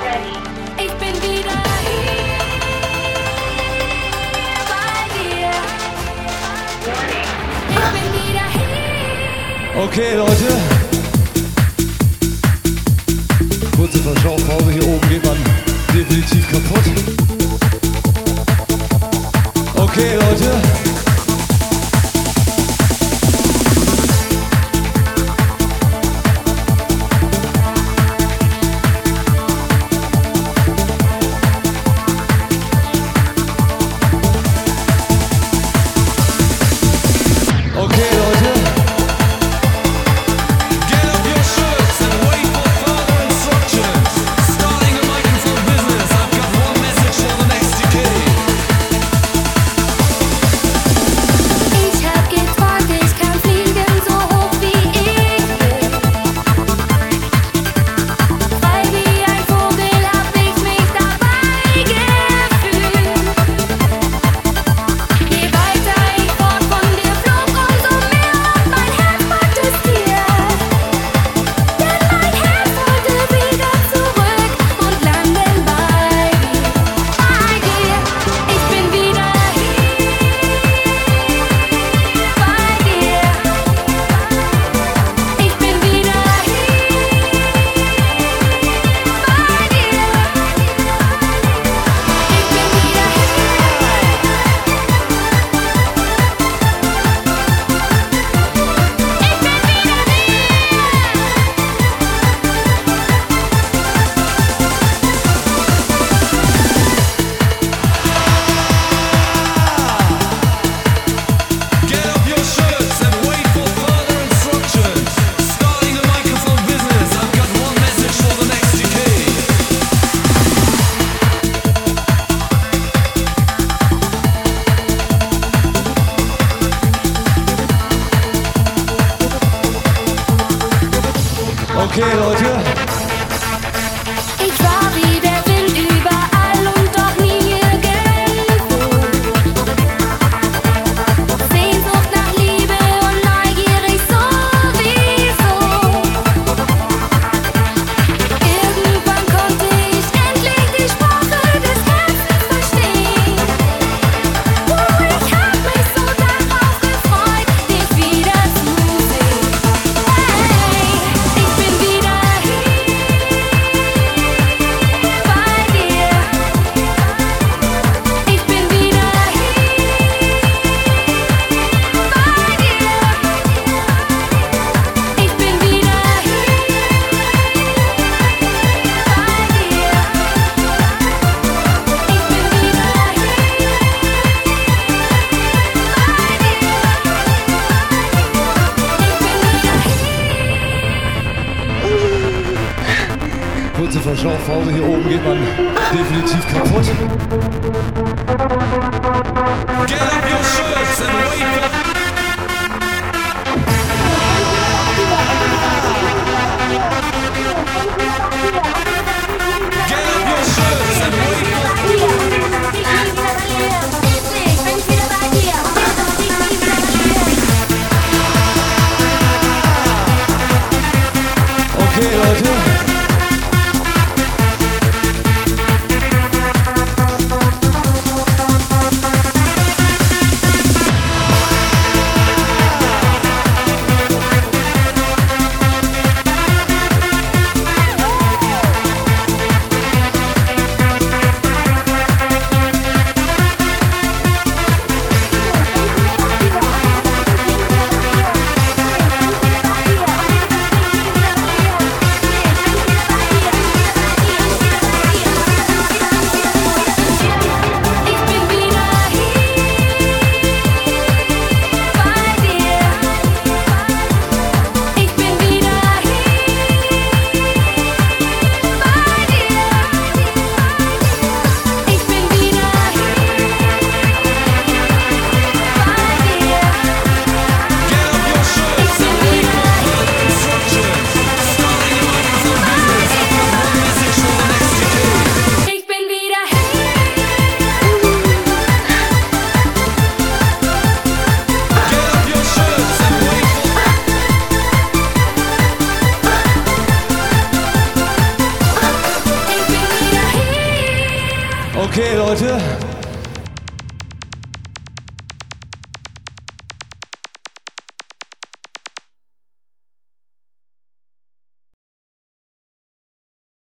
Ich bin wieder hier bei dir. Ich bin wieder hier. Okay, Leute. Kurze Verschaufpause, hier oben geht man definitiv kaputt. Okay, Leute. Okay, Leute. Ich war wie der Wind überall und doch nie irgendwo. Sehnsucht nach Liebe und neugierig sowieso. Irgendwann konnte ich endlich die Sprache des Herzens verstehen. Ich hab mich so darauf gefreut, dich wiederzusehen. Hey, ich bin wieder hier bei dir. Ich bin wieder hier bei dir. Ich bin wieder Kurze Verschaufpause, hier oben geht man definitiv kaputt. Get up your shirts and wait for Get up your shirts and wait for Ich bin wieder bei dir. Ich bin wieder bei dir. Okay, Leute. Leute.